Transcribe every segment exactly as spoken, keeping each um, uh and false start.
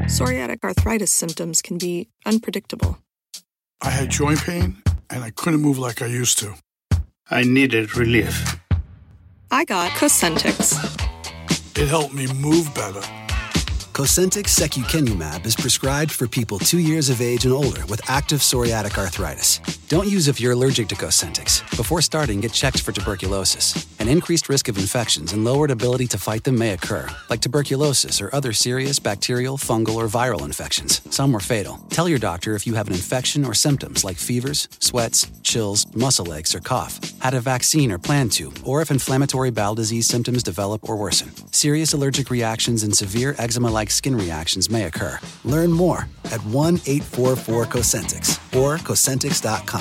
Psoriatic arthritis symptoms can be unpredictable. I had joint pain, and I couldn't move like I used to. I needed relief. I got Cosentyx. It helped me move better. Cosentyx secukinumab is prescribed for people two years of age and older with active psoriatic arthritis. Don't use if you're allergic to Cosentyx. Before starting, get checked for tuberculosis. An increased risk of infections and lowered ability to fight them may occur, like tuberculosis or other serious bacterial, fungal, or viral infections. Some were fatal. Tell your doctor if you have an infection or symptoms like fevers, sweats, chills, muscle aches, or cough, had a vaccine or plan to, or if inflammatory bowel disease symptoms develop or worsen. Serious allergic reactions and severe eczema-like skin reactions may occur. Learn more at one eight four four Cosentyx or Cosentyx dot com.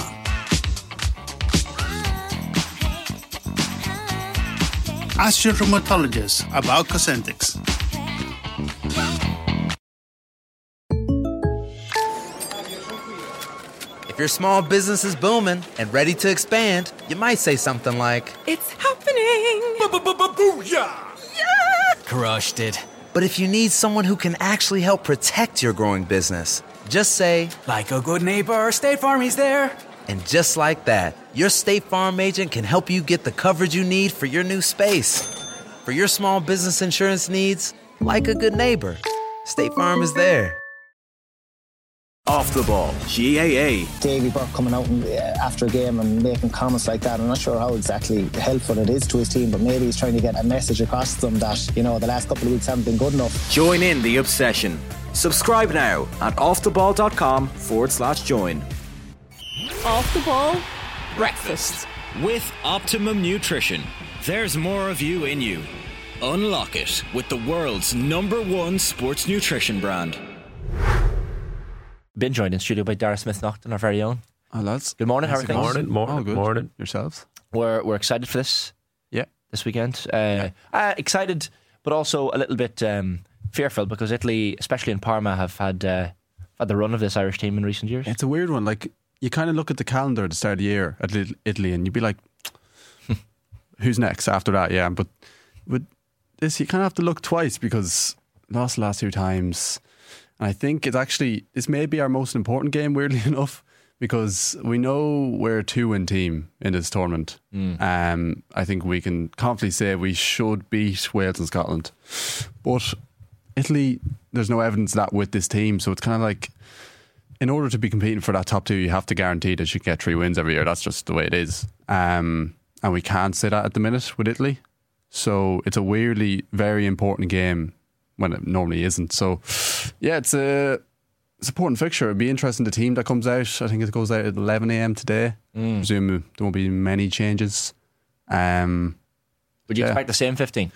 Ask your rheumatologist about Cosentyx. If your small business is booming and ready to expand, you might say something like, "It's happening!" Booyah! Yeah! Crushed it. But if you need someone who can actually help protect your growing business, just say, "Like a good neighbor, State Farm is there." And just like that, your State Farm agent can help you get the coverage you need for your new space. For your small business insurance needs, like a good neighbor, State Farm is there. Off the ball, G A A. Davy Burke coming out and, uh, after a game and making comments like that. I'm not sure how exactly helpful it is to his team, but maybe he's trying to get a message across to them that, you know, the last couple of weeks haven't been good enough. Join in the obsession. Subscribe now at offtheball.com forward slash join. Off the ball, breakfast. With Optimum Nutrition. There's more of you in you. Unlock it with the world's number one sports nutrition brand. Been joined in studio by Dara Smith-Naughton, our very own. Oh, lads. Good morning, how are Good things? morning, morning, oh, good. morning. Yourselves? We're we're excited for this. Yeah. This weekend. Uh, yeah. uh, excited, but also a little bit um, fearful because Italy, especially in Parma, have had uh, had the run of this Irish team in recent years. It's a weird one. Like, you kind of look at the calendar at the start of the year at Italy, and you'd be like, "Who's next after that?" Yeah, but with this, you kind of have to look twice because lost the last two times. And I think it's actually, this may be our most important game, weirdly enough, because we know we're a two-win team in this tournament. Mm. Um, I think we can confidently say we should beat Wales and Scotland. But Italy, there's no evidence of that with this team. So it's kind of like, in order to be competing for that top two, you have to guarantee that you get three wins every year. That's just the way it is. Um, and we can't say that at the minute with Italy. So it's a weirdly very important game when it normally isn't. So yeah, it's a it's an important fixture. It'd be interesting, the team that comes out. I think it goes out at eleven a.m. today. Mm. I presume there won't be many changes. Um, Would you yeah. expect the same fifteen?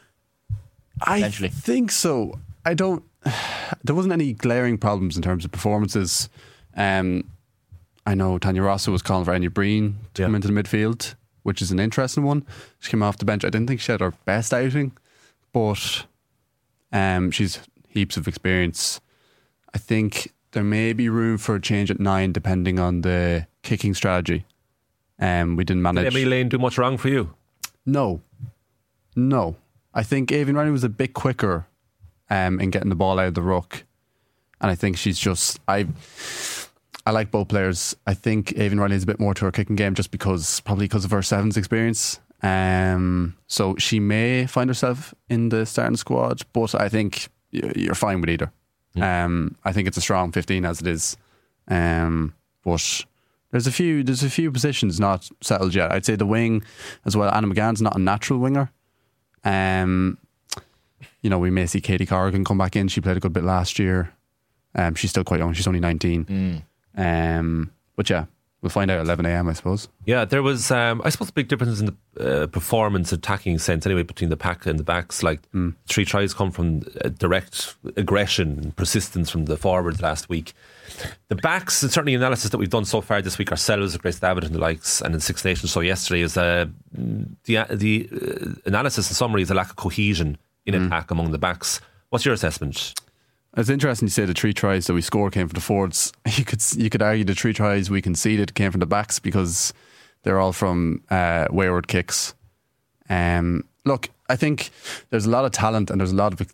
I think so. I don't there wasn't any glaring problems in terms of performances. Um, I know Tanya Rosso was calling for Anya Breen to yeah. come into the midfield, which is an interesting one. She came off the bench. I didn't think she had her best outing, but Um, she's heaps of experience. I think there may be room for a change at nine depending on the kicking strategy. Um, we didn't manage. Did Emily Lane do much wrong for you? No. No. I think Avian Riley was a bit quicker um, in getting the ball out of the ruck. And I think she's just... I I like both players. I think Avian Riley is a bit more to her kicking game just because, probably because of her sevens experience. Um, so she may find herself in the starting squad, but I think you're fine with either. Yeah. Um, I think it's a strong fifteen as it is. Um, but there's a few there's a few positions not settled yet. I'd say the wing as well. Anna McGann's not a natural winger. Um, you know, we may see Katie Corrigan come back in. She played a good bit last year. Um, she's still quite young. She's only nineteen. Mm. Um, but yeah. We'll find out at eleven a.m. I suppose. Yeah, there was, um, I suppose, a big difference in the uh, performance, attacking sense anyway, between the pack and the backs. Like, mm. three tries come from uh, direct aggression and persistence from the forwards last week. The backs, and certainly analysis that we've done so far this week ourselves, Grace Davitt and the likes, and in Six Nations so yesterday, is uh, the, the uh, analysis and summary is a lack of cohesion in mm. attack among the backs. What's your assessment? It's interesting you say the three tries that we scored came from the forwards. You could you could argue the three tries we conceded came from the backs because they're all from uh, wayward kicks. Um, look, I think there's a lot of talent and there's a lot of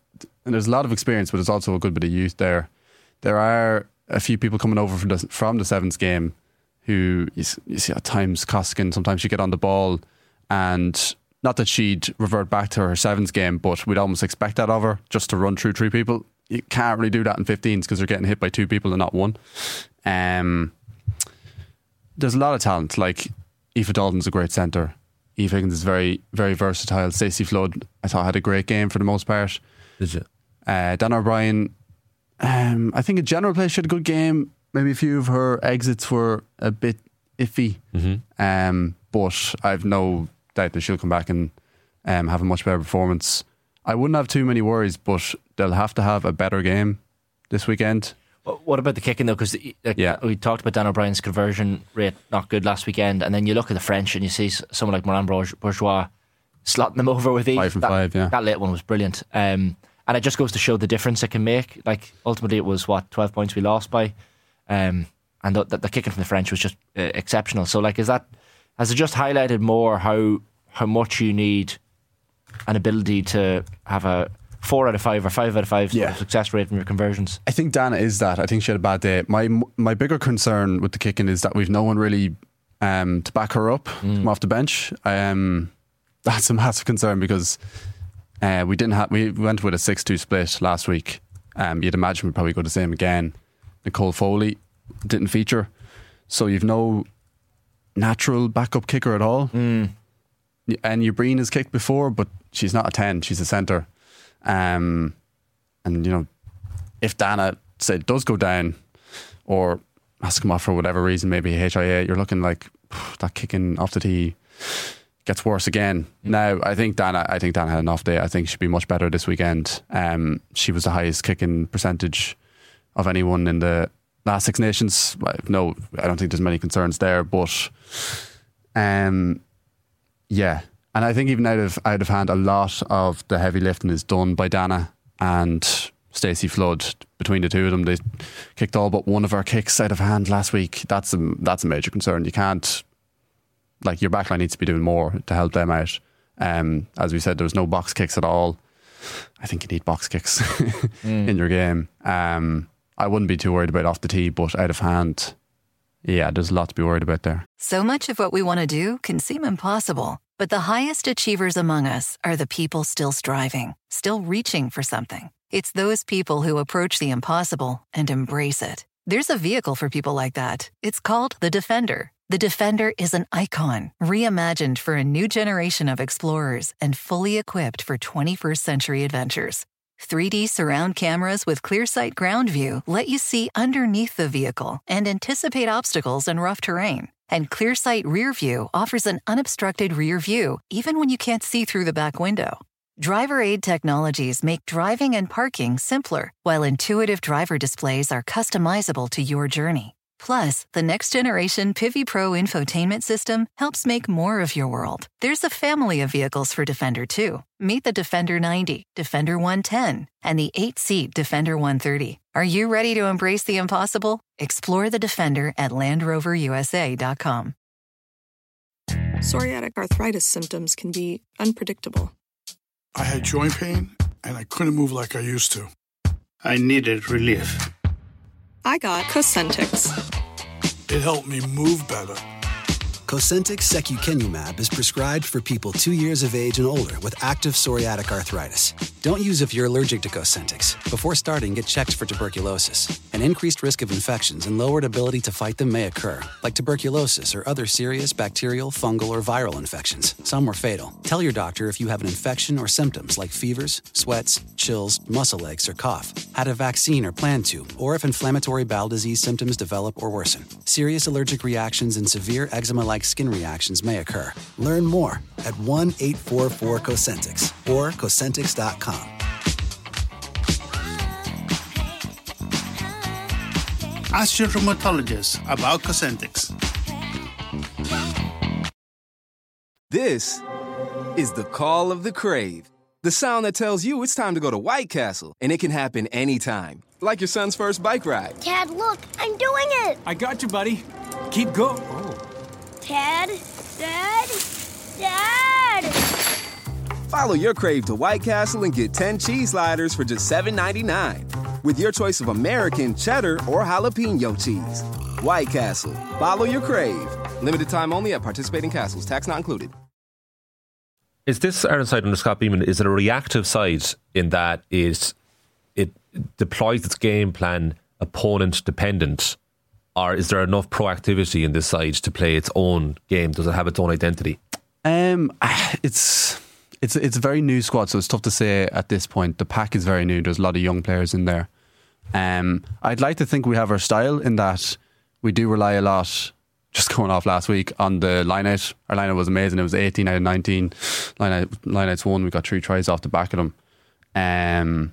and there's a lot of experience, but there's also a good bit of youth there. There are a few people coming over from the, from the Sevens game who you, you see at times Koskinen, sometimes she get on the ball, and not that she'd revert back to her Sevens game, but we'd almost expect that of her, just to run through three people. You can't really do that in fifteens because they're getting hit by two people and not one. Um, there's a lot of talent. Like Aoife Dalton's a great centre. Eve Higgins is very, very versatile. Stacey Flood, I thought, had a great game for the most part. Did you? Uh, Dan O'Brien, um, I think in general play she had a good game. Maybe a few of her exits were a bit iffy, mm-hmm. um, but I've no doubt that she'll come back and um, have a much better performance. I wouldn't have too many worries, but they'll have to have a better game this weekend. What about the kicking though? Because like, yeah. we talked about Dan O'Brien's conversion rate not good last weekend, and then you look at the French and you see someone like Moran Bourgeois slotting them over with ease. Five and that, five, yeah. That late one was brilliant, um, and it just goes to show the difference it can make. Like ultimately, it was what twelve points we lost by, um, and the, the, the kicking from the French was just uh, exceptional. So, like, is that has it just highlighted more how how much you need an ability to have a four out of five or five out of five yeah. success rate from your conversions? I think Dana is that. I think she had a bad day. My my bigger concern with the kicking is that we've no one really um, to back her up mm. from off the bench. Um, that's a massive concern because uh, we didn't have we went with a six two split last week. Um, you'd imagine we'd probably go the same again. Nicole Foley didn't feature, so you've no natural backup kicker at all. Mm. And Ubreen has kicked before, but she's not a ten. She's a centre. Um, and you know, if Dana say does go down or has to come off for whatever reason, maybe H I A, you're looking like phew, that kicking off the tee gets worse again. Mm. Now, I think Dana, I think Dana had an off day. I think she'd be much better this weekend. Um, she was the highest kicking percentage of anyone in the last Six Nations. No, I don't think there's many concerns there. But um, yeah. And I think even out of out of hand, a lot of the heavy lifting is done by Dana and Stacey Flood. Between the two of them, they kicked all but one of our kicks out of hand last week. That's a that's a major concern. You can't, like, your backline needs to be doing more to help them out. Um, as we said, there was no box kicks at all. I think you need box kicks mm. in your game. Um, I wouldn't be too worried about off the tee, but out of hand, yeah, there's a lot to be worried about there. So much of what we want to do can seem impossible. But the highest achievers among us are the people still striving, still reaching for something. It's those people who approach the impossible and embrace it. There's a vehicle for people like that. It's called the Defender. The Defender is an icon, reimagined for a new generation of explorers and fully equipped for twenty-first century adventures. three D surround cameras with ClearSight Ground View let you see underneath the vehicle and anticipate obstacles in rough terrain. And ClearSight Rear View offers an unobstructed rear view, even when you can't see through the back window. Driver aid technologies make driving and parking simpler, while intuitive driver displays are customizable to your journey. Plus, the next-generation Pivi Pro infotainment system helps make more of your world. There's a family of vehicles for Defender, too. Meet the Defender ninety, Defender one ten, and the eight-seat Defender one thirty. Are you ready to embrace the impossible? Explore the Defender at land rover u s a dot com. Psoriatic arthritis symptoms can be unpredictable. I had joint pain, and I couldn't move like I used to. I needed relief. I got Cosentyx. It helped me move better. Cosentyx secukinumab is prescribed for people two years of age and older with active psoriatic arthritis. Don't use if you're allergic to Cosentyx. Before starting, get checked for tuberculosis. An increased risk of infections and lowered ability to fight them may occur, like tuberculosis or other serious bacterial, fungal, or viral infections. Some were fatal. Tell your doctor if you have an infection or symptoms like fevers, sweats, chills, muscle aches, or cough, had a vaccine or plan to, or if inflammatory bowel disease symptoms develop or worsen. Serious allergic reactions and severe eczema-like skin reactions may occur. Learn more at one eight four four Cosentyx or Cosentyx dot com. Ask your rheumatologist about Cosentyx. This is the call of the Crave. The sound that tells you it's time to go to White Castle, and it can happen anytime. Like your son's first bike ride. Dad, look, I'm doing it. I got you, buddy. Keep going. Oh. Dad, Dad, Dad. Follow your crave to White Castle and get ten cheese sliders for just seven ninety-nine. With your choice of American, cheddar, or jalapeno cheese. White Castle. Follow your crave. Limited time only at participating castles. Tax not included. Is this Ireland side under Scott Beeman, is it a reactive side in that it, it deploys its game plan opponent dependent, or is there enough proactivity in this side to play its own game? Does it have its own identity? Um, it's it's it's a very new squad, so it's tough to say at this point. The pack is very new. There's a lot of young players in there. Um, I'd like to think we have our style in that we do rely a lot, just going off last week, on the line-out. Our line-out was amazing. It was eighteen out of nineteen. Line-out, line-outs won. We got three tries off the back of them. Um,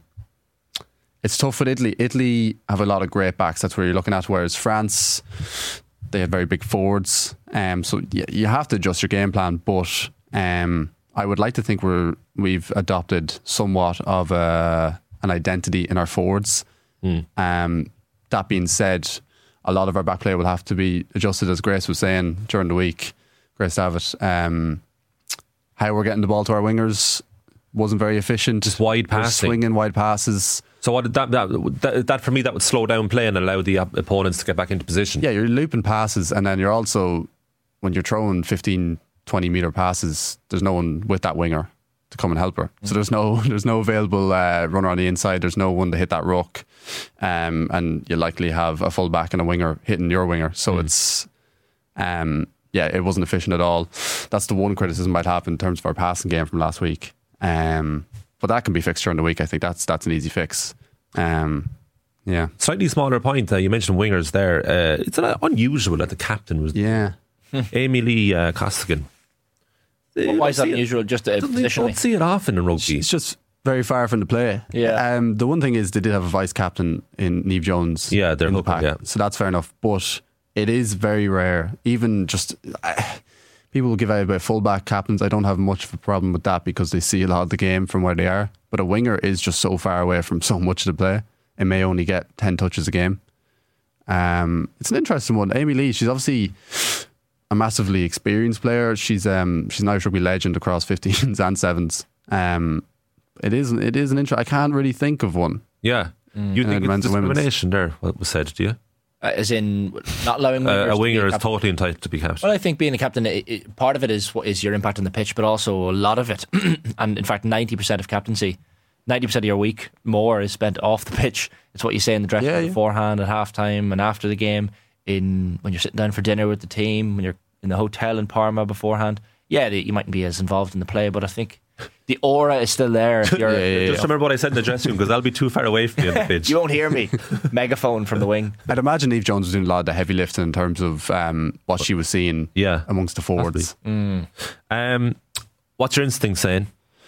it's tough with Italy. Italy have a lot of great backs. That's where you're looking at. Whereas France, they have very big forwards. Um, so you, you have to adjust your game plan. But um, I would like to think we're we've adopted somewhat of a, an identity in our forwards. Mm. Um, that being said, a lot of our back play will have to be adjusted, as Grace was saying during the week. Grace Davitt, um, how we're getting the ball to our wingers wasn't very efficient. Just wide passing, swinging wide passes. So what did that, that, that that for me that would slow down play and allow the opponents to get back into position. Yeah, you're looping passes, and then you're also, when you're throwing fifteen, twenty metre passes, there's no one with that winger to come and help her. So there's no there's no available uh, runner on the inside. There's no one to hit that ruck, um, and you likely have a full back and a winger hitting your winger. So mm. it's um, yeah, it wasn't efficient at all. That's the one criticism I'd have in terms of our passing game from last week. Um, but that can be fixed during the week. I think that's that's an easy fix. Um, yeah, slightly smaller point. Uh, you mentioned wingers there. Uh, it's uh, unusual that the captain was yeah Amy Lee uh, Costigan. Well, why is that unusual? Just uh, You don't see it often in rugby. It's just very far from the play. Yeah. Um, the one thing is they did have a vice captain in Niamh Jones. Yeah, they're in the hooking, pack, yeah. so that's fair enough. But it is very rare. Even just uh, people will give out about fullback captains. I don't have much of a problem with that because they see a lot of the game from where they are. But a winger is just so far away from so much of the play. It may only get ten touches a game. Um, it's an interesting one. Amy Lee, she's obviously a massively experienced player. She's um she's an Irish rugby legend across fifteens and sevens. Um, it is it is an intro. I can't really think of one. Yeah, mm. you think uh, it's discrimination there? What was said? Do you? Uh, as in not allowing uh, wingers a winger to is captain. totally entitled to be captain. Well, I think being a captain, it, it, part of it is what is your impact on the pitch, but also a lot of it, and in fact, ninety percent of captaincy, ninety percent of your week more is spent off the pitch. It's what you say in the dressing room yeah, yeah. beforehand, at half time, and after the game. In when you're sitting down for dinner with the team, when you're in the hotel in Parma beforehand. Yeah, the, you mightn't be as involved in the play, but I think the aura is still there. If you're, yeah, yeah, yeah. Just remember what I said in the dressing room, because I'll be too far away from you on the pitch. You won't hear me. Megaphone from the wing. I'd imagine Niamh Jones was doing a lot of the heavy lifting in terms of um, what she was seeing yeah, amongst the forwards. Mm. Um, what's your instinct saying?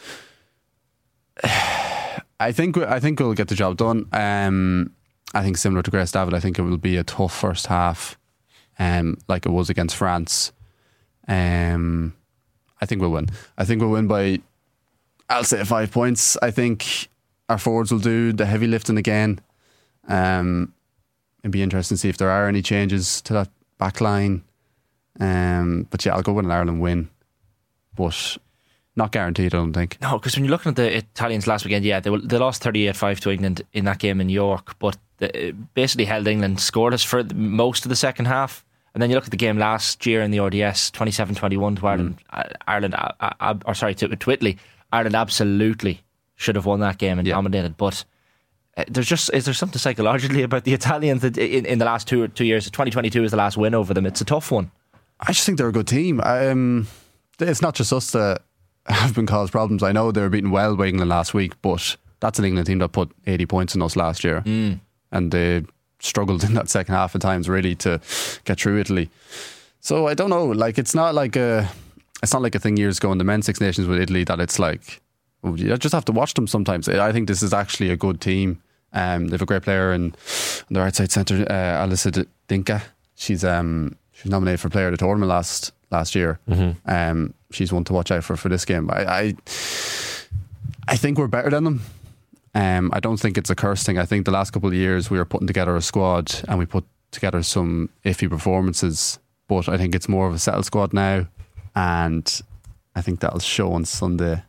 I think I think we'll get the job done. Um, I think similar to Grace Davitt, I think it will be a tough first half, um, like it was against France. Um, I think we'll win. I think we'll win by, I'll say five points. I think our forwards will do the heavy lifting again. Um, it'd be interesting to see if there are any changes to that back line. Um, but yeah, I'll go with an Ireland win, but not guaranteed, I don't think. No, because when you're looking at the Italians last weekend, yeah, they, were, they lost thirty-eight five to England in that game in York, but they basically held England scoreless for most of the second half. And then you look at the game last year in the R D S, twenty-seven twenty-one to Ireland. Mm. Ireland, uh, uh, or sorry, to, to Italy. Ireland absolutely should have won that game and yeah. dominated. But uh, there's just is there something psychologically about the Italians that in, in the last two two years? twenty twenty-two is the last win over them. It's a tough one. I just think they're a good team. Um, it's not just us that have been caused problems. I know they were beaten well by England last week, but that's an England team that put eighty points in us last year, mm. and they struggled in that second half at times really to get through Italy. So I don't know. Like it's not like a, it's not like a thing years ago in the men's Six Nations with Italy that it's like oh, you just have to watch them sometimes. I think this is actually a good team. Um, they have a great player in on their outside centre, uh, Alyssa Dinka. She's um she was nominated for Player of the Tournament last last year. Mm-hmm. Um, she's one to watch out for for this game. I, I I think we're better than them. Um, I don't think it's a curse thing. I think the last couple of years we were putting together a squad and we put together some iffy performances, but I think it's more of a settled squad now, and I think that'll show on Sunday.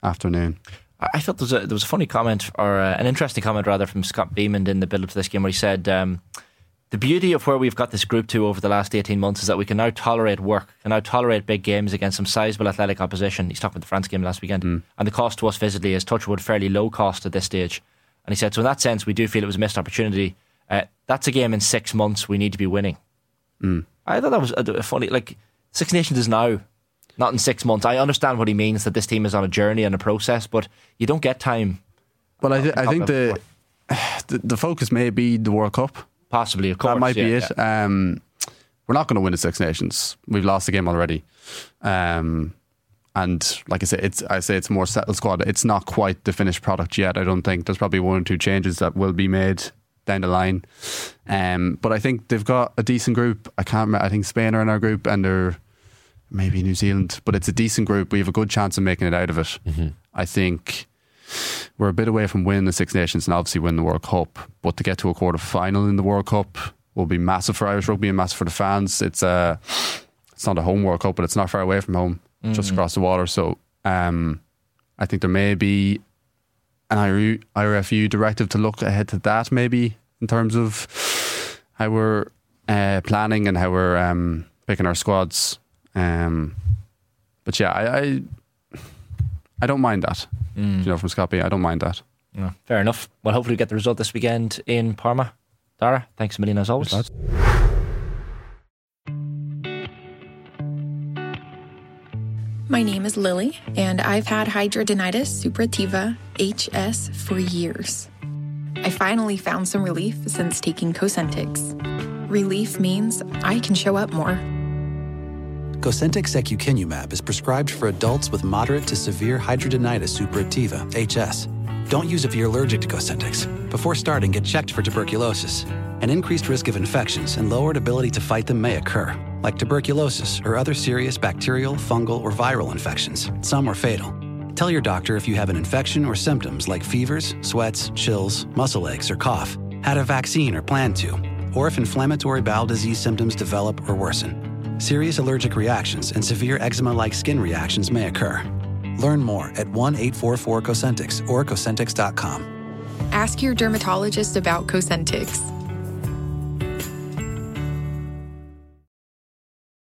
afternoon. I thought there was a, there was a funny comment, or uh, an interesting comment rather, from Scott Beamond in the build-up to this game, where he said, um, the beauty of where we've got this group to over the last eighteen months is that we can now tolerate work, can now tolerate big games against some sizable athletic opposition. He's talking about the France game last weekend. Mm. And the cost to us physically is, touch wood, fairly low cost at this stage. And he said, so in that sense, we do feel it was a missed opportunity. Uh, that's a game in six months we need to be winning. Mm. I thought that was a, a funny, like, Six Nations is now, not in six months. I understand what he means, that this team is on a journey and a process, but you don't get time. Well, I, th- I think the, the the focus may be the World Cup. Possibly, of course. That might yeah, be it. Yeah. Um, we're not going to win the Six Nations. We've lost the game already. Um, and like I say, it's I say it's a more settled squad. It's not quite the finished product yet. I don't think. There's probably one or two changes that will be made down the line. Um, but I think they've got a decent group. I can't remember. I think Spain are in our group, and they're maybe New Zealand. But it's a decent group. We have a good chance of making it out of it. Mm-hmm. I think we're a bit away from winning the Six Nations and obviously win the World Cup. But to get to a quarter final in the World Cup will be massive for Irish rugby and massive for the fans. It's a, it's not a home World Cup, but it's not far away from home, mm-hmm. just across the water. So um, I think there may be an I R F U directive to look ahead to that, maybe in terms of how we're uh, planning and how we're um, picking our squads. Um, but yeah, I, I I don't mind that. Mm. You know, from Scott B, I don't mind that. Yeah, fair enough. Well, hopefully we get the result this weekend in Parma. Dara, thanks a million as always. Thanks, My name is Lily, and I've had hidradenitis suppurativa, H S, for years. I finally found some relief since taking Cosentyx. Relief means I can show up more. Cosentyx secukinumab is prescribed for adults with moderate to severe hidradenitis suppurativa, H S. Don't use if you're allergic to Cosentyx. Before starting, get checked for tuberculosis. An increased risk of infections and lowered ability to fight them may occur, like tuberculosis or other serious bacterial, fungal, or viral infections. Some are fatal. Tell your doctor if you have an infection or symptoms like fevers, sweats, chills, muscle aches, or cough, had a vaccine or plan to, or if inflammatory bowel disease symptoms develop or worsen. Serious allergic reactions and severe eczema-like skin reactions may occur. Learn more at one eight four four Cosentyx or Cosentyx dot com. Ask your dermatologist about Cosentyx.